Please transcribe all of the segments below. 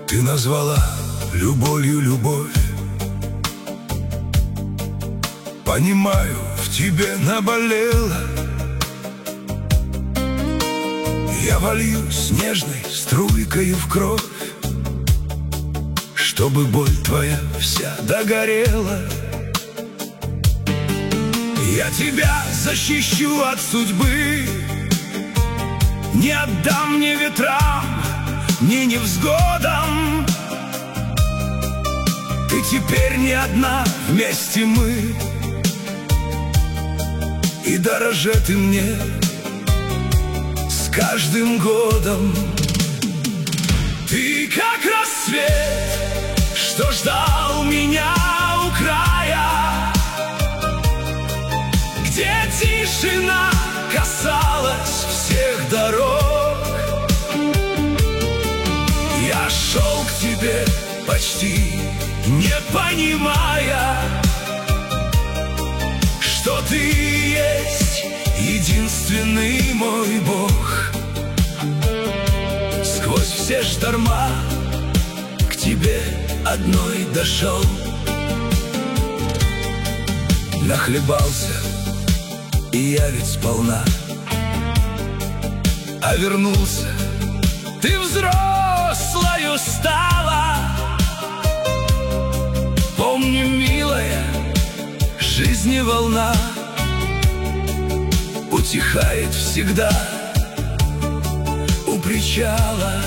Ты назвала любовью любовь. Понимаю, в тебе наболело. Я вольюсь нежной струйкой в кровь, чтобы боль твоя вся догорела. Я тебя защищу от судьбы, не отдам ни ветрам, ни невзгодам. Ты теперь не одна, вместе мы, и дороже ты мне с каждым годом. Ты как рассвет, что ждал меня у края, где тишина касалась всех дорог. Я шел к тебе почти не понимая, что ты есть единственный мой Бог. Сквозь все шторма к тебе одной дошел. Нахлебался, и я ведь сполна, а вернулся, ты взрослою стала. Помни, милая, жизни волна утихает всегда у причала.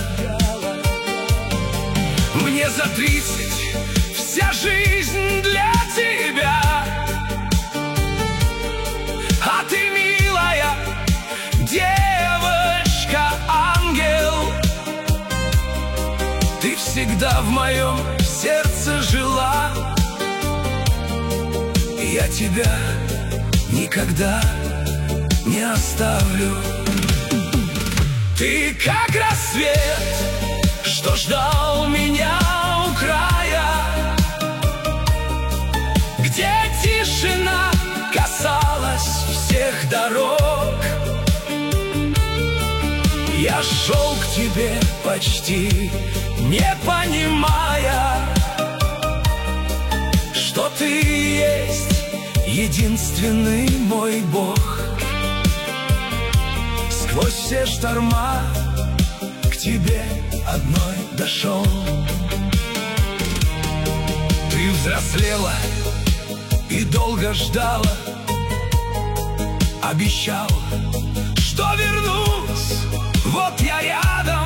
Мне за 30, вся жизнь для тебя, а ты, милая девочка-ангел. Ты всегда в моем сердце жила, и я тебя никогда не оставлю. Ты как рассвет, что ждал меня у края, где тишина касалась всех дорог. Я шел к тебе почти не понимая, что ты есть единственный мой Бог. Сквозь все шторма к тебе одной дошел. Ты взрослела и долго ждала, обещал, что вернусь, вот я рядом.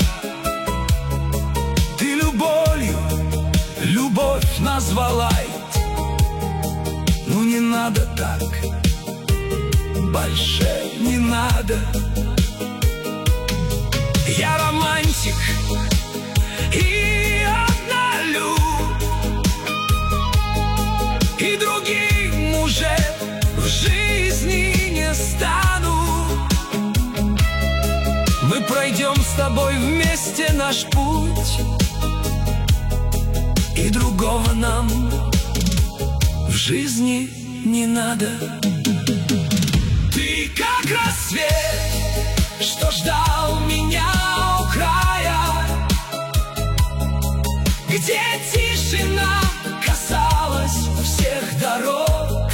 Ты любовью любовь назвала, ну не надо так, больше не надо. Я романтик и однолюб, и другим уже в жизни не стану. Мы пройдем с тобой вместе наш путь, и другого нам в жизни не надо. Ты как рассвет, что ждал меня у края, где тишина касалась всех дорог.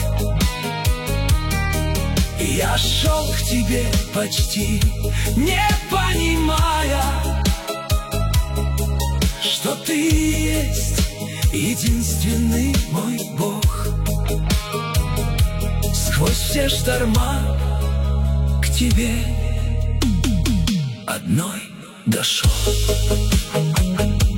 И я шел к тебе почти не понимая, что ты есть единственный мой Бог. Сквозь все шторма к тебе одной дошел.